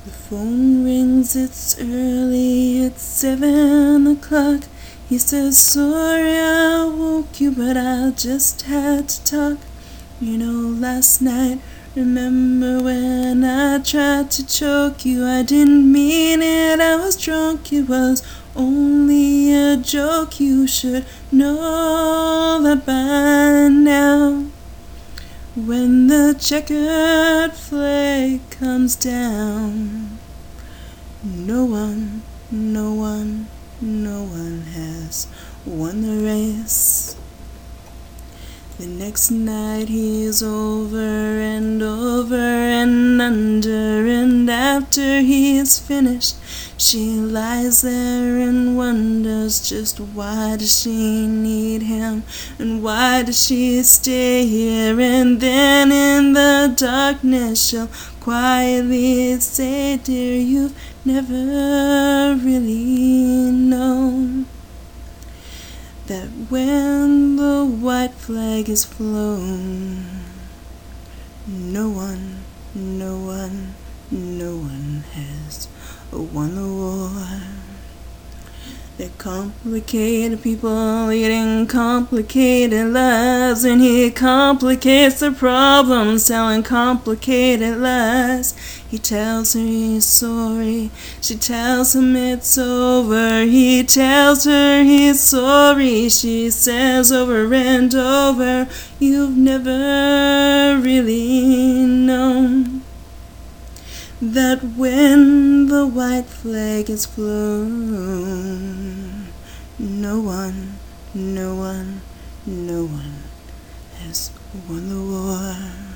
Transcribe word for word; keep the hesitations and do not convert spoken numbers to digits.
The phone rings, it's early, it's seven o'clock. He says, sorry I woke you, but I just had to talk. You know, last night, remember when I tried to choke you? I didn't mean it, I was drunk, it was only a joke. You should know that by now. When the checkered flag comes down, no one, no one, no one has won the race. The next night he's over and over and under, and after he's finished, she lies there and wonders just why does she need him, and why does she stay here? And then in the darkness she'll quietly say, dear, you've never really known that when the white flag is flown, no one, no one, no one has won the war. They're complicated people leading complicated lives, and he complicates the problems telling complicated lies. He tells her he's sorry, she tells him it's over. He tells her he's sorry, she says over and over, you've never really known that when the white flag is flown, no one, no one, no one has won the war.